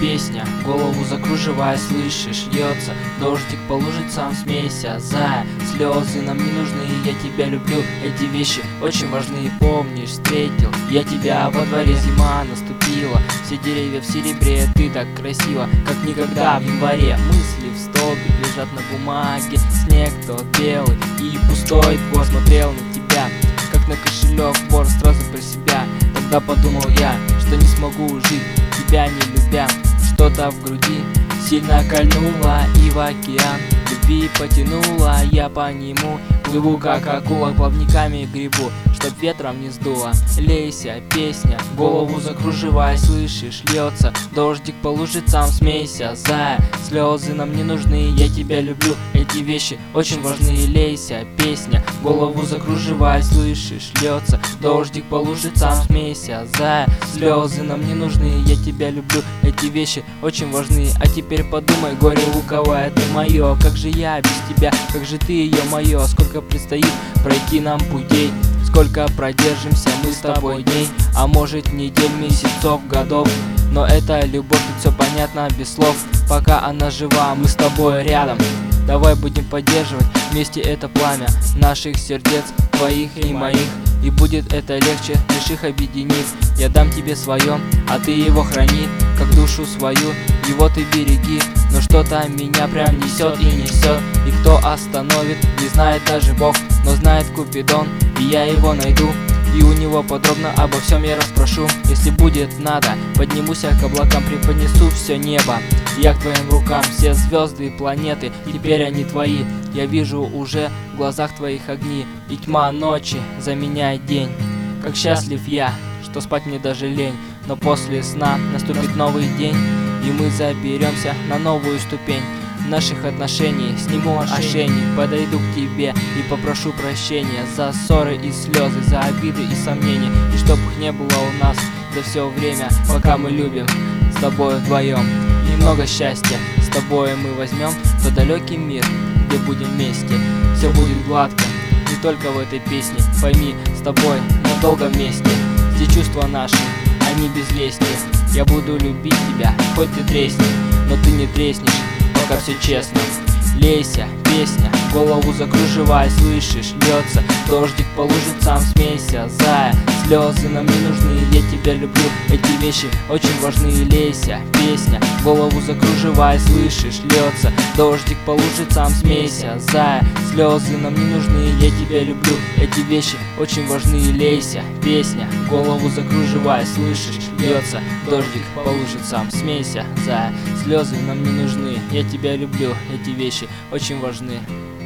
песня, голову закруживая, слышишь, льется дождик по лужицам, смейся, зая. Слезы нам не нужны, я тебя люблю. Эти вещи очень важны, помнишь, встретил я тебя во дворе, зима наступила, все деревья в серебре, ты так красиво, как никогда в январе. Мысли в столбик лежат на бумаге, снег тот белый и пустой, двор смотрел на тебя, как на кошелек, вор сразу про себя. Тогда подумал я, что не смогу жить, тебя не любя. Что-то в груди сильно кольнуло, и в океан любви потянуло. Я по нему плыву, как акула, плавниками грибу, чтоб ветром не сдуло. Лейся, песня, голову закруживай, слышишь, льется дождик по лужицам, смейся, зая. Слезы нам не нужны, я тебя люблю. Эти вещи очень важны. Лейся, песня, голову закруживай, слышишь, льется дождик по лужицам, смейся, зая. Слезы нам не нужны, я тебя люблю. Эти вещи очень важны. А теперь подумай, горе луковое, ты мое. Как же я без тебя, как же ты ее мое. Сколько предстоит пройти нам путей, сколько продержимся мы с тобой дней, а может недель, месяцев, годов. Но это любовь, тут все понятно без слов. Пока она жива, мы с тобой рядом. Давай будем поддерживать вместе это пламя наших сердец, твоих и моих. И будет это легче, лишь их объединив. Я дам тебе свое, а ты его храни, как душу свою, его ты береги. Но что-то меня прям несет и несет, и кто остановит, не знает даже Бог, но знает Купидон, и я его найду. И у него подробно обо всем я расспрошу. Если будет надо, поднимусь я к облакам, преподнесу все небо я к твоим рукам. Все звезды и планеты, теперь они твои. Я вижу уже в глазах твоих огни, и тьма ночи заменяет день. Как счастлив я, что спать мне даже лень. Но после сна наступит новый день, и мы заберемся на новую ступень наших отношений. Сниму ошейник, подойду к тебе и попрошу прощения за ссоры и слезы, за обиды и сомнения. И чтоб их не было у нас за все время, пока мы любим с тобой вдвоем. Немного счастья с тобой мы возьмем в тот далекий мир, где будем вместе. Все будет гладко, не только в этой песне. Пойми, с тобой надолго вместе. Все чувства наши, они без лести. Я буду любить тебя, хоть ты тресни, но ты не треснешь, пока все честно. Лейся, песня, голову закруживай, слышишь, льется дождик по лужицам, смейся, зая. Слезы нам не нужны, я тебя люблю. Эти вещи очень важны. Лейся, песня, голову закруживай, слышишь, льется дождик по лужицам, смейся, зая. Слезы нам не нужны, я тебя люблю. Эти вещи очень важны. Лейся, песня, голову закруживай, слышишь, льется дождик по лужицам, смейся, зая. Слезы нам не нужны, я тебя люблю. Эти вещи очень важны.